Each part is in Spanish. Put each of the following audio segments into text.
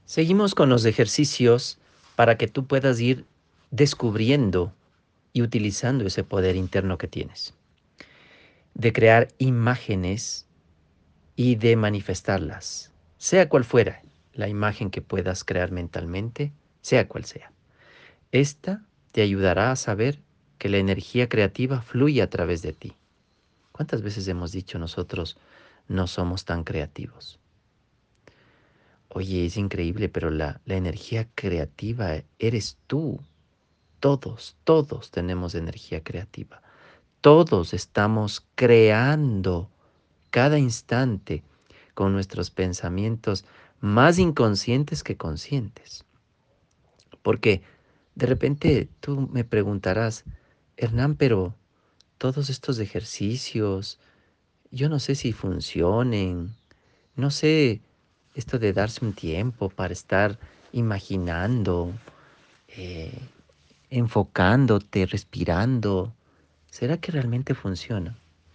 Seguimos con los ejercicios para que tú puedas ir descubriendo y utilizando ese poder interno que tienes, de crear imágenes y de manifestarlas, sea cual fuera la imagen que puedas crear mentalmente, sea cual sea. Esta te ayudará a saber que la energía creativa fluye a través de ti. ¿Cuántas veces hemos dicho nosotros no somos tan creativos? Oye, es increíble, pero la energía creativa eres tú. Todos tenemos energía creativa. Todos estamos creando cada instante con nuestros pensamientos más inconscientes que conscientes. Porque de repente tú me preguntarás, Hernán, pero todos estos ejercicios, yo no sé si funcionen, no sé esto de darse un tiempo para estar imaginando, eh, enfocándote, respirando. ¿Será que realmente funciona?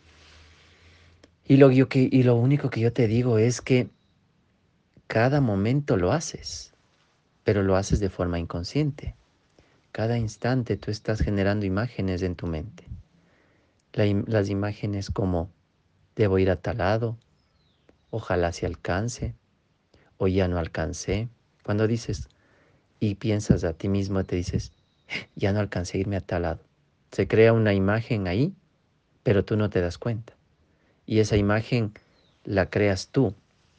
Y lo único que yo te digo es que cada momento lo haces, pero lo haces de forma inconsciente. Cada instante tú estás generando imágenes en tu mente. Las imágenes como debo ir a tal lado, ojalá se alcance, o ya no alcancé. Cuando dices y piensas a ti mismo, te dices, ya no alcancé a irme a tal lado. Se crea una imagen ahí, pero tú no te das cuenta. Y esa imagen la creas tú,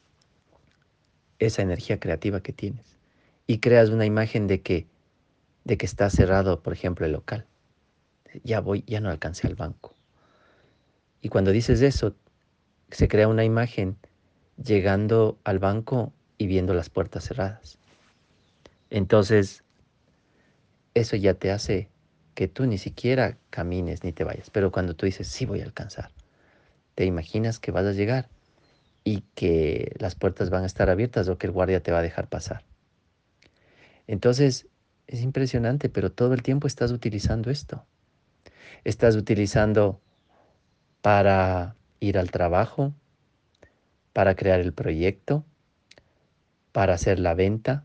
esa energía creativa que tienes. Y creas una imagen de que está cerrado, por ejemplo, el local. Ya no alcancé al banco. Y cuando dices eso, se crea una imagen llegando al banco y viendo las puertas cerradas. Entonces, eso ya te hace que tú ni siquiera camines ni te vayas. Pero cuando tú dices, sí voy a alcanzar, te imaginas que vas a llegar y que las puertas van a estar abiertas o que el guardia te va a dejar pasar. Entonces, es impresionante, pero todo el tiempo estás utilizando esto. Estás utilizando para ir al trabajo, para crear el proyecto, para hacer la venta,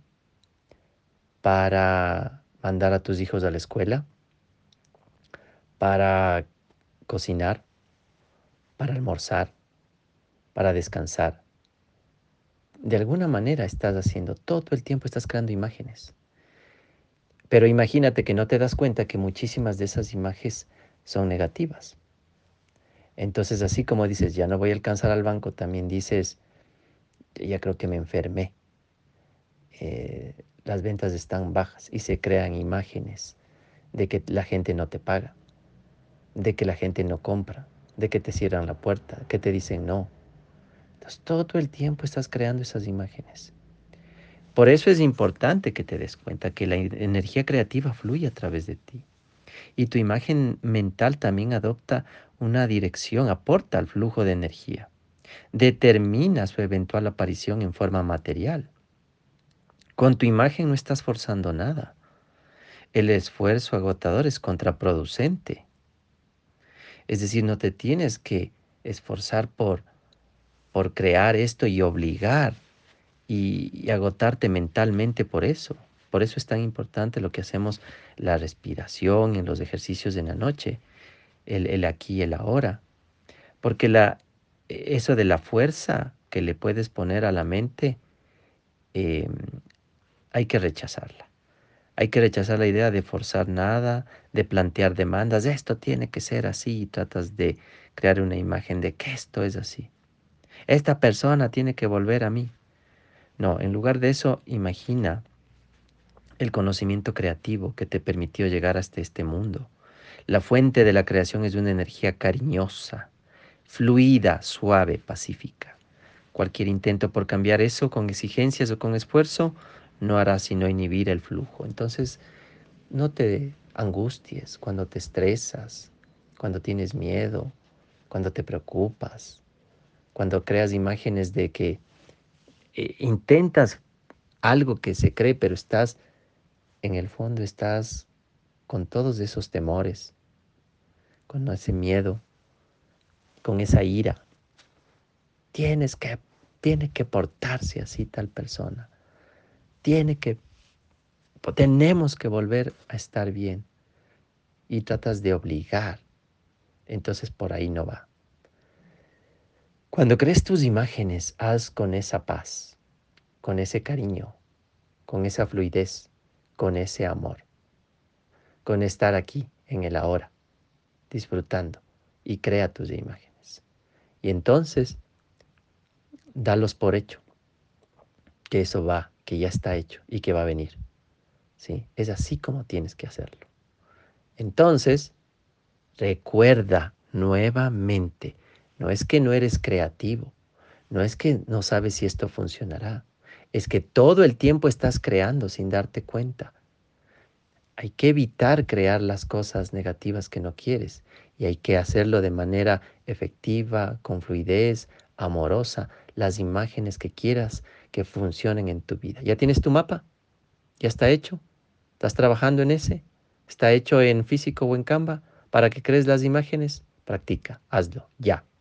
para mandar a tus hijos a la escuela, para cocinar, para almorzar, para descansar. De alguna manera estás haciendo, todo el tiempo estás creando imágenes. Pero imagínate que no te das cuenta que muchísimas de esas imágenes son negativas. Entonces, así como dices, ya no voy a alcanzar al banco, también dices, ya creo que me enfermé. Las ventas están bajas y se crean imágenes de que la gente no te paga, de que la gente no compra, de que te cierran la puerta, que te dicen no. Entonces, todo el tiempo estás creando esas imágenes. Por eso es importante que te des cuenta que la energía creativa fluye a través de ti. Y tu imagen mental también adopta una dirección, aporta al flujo de energía. Determina su eventual aparición en forma material. Con tu imagen no estás forzando nada. El esfuerzo agotador es contraproducente. Es decir, no te tienes que esforzar por crear esto y obligar y agotarte mentalmente por eso. Por eso es tan importante lo que hacemos, la respiración en los ejercicios de la noche, el aquí y el ahora. Porque eso de la fuerza que le puedes poner a la mente, eh, hay que rechazarla. Hay que rechazar la idea de forzar nada, de plantear demandas. Esto tiene que ser así y tratas de crear una imagen de que esto es así. Esta persona tiene que volver a mí. No, en lugar de eso, imagina el conocimiento creativo que te permitió llegar hasta este mundo. La fuente de la creación es una energía cariñosa, fluida, suave, pacífica. Cualquier intento por cambiar eso con exigencias o con esfuerzo no hará sino inhibir el flujo. Entonces, no te angusties cuando te estresas, cuando tienes miedo, cuando te preocupas, cuando creas imágenes de que intentas algo que se cree, pero en el fondo estás con todos esos temores, con ese miedo, con esa ira. Tienes que, tiene que portarse así tal persona. tiene que, tenemos que volver a estar bien y tratas de obligar, entonces por ahí no va. Cuando crees tus imágenes, haz con esa paz, con ese cariño, con esa fluidez, con ese amor, con estar aquí en el ahora, disfrutando y crea tus imágenes. Y entonces, dalos por hecho, que eso va, que ya está hecho y que va a venir. ¿Sí? Es así como tienes que hacerlo. Entonces, recuerda nuevamente, no es que no eres creativo, no es que no sabes si esto funcionará, es que todo el tiempo estás creando sin darte cuenta. Hay que evitar crear las cosas negativas que no quieres y hay que hacerlo de manera efectiva, con fluidez, amorosa, las imágenes que quieras que funcionen en tu vida. ¿Ya tienes tu mapa? ¿Ya está hecho? ¿Estás trabajando en ese? ¿Está hecho en físico o en Canva? ¿Para que crees las imágenes? Practica, hazlo, ya.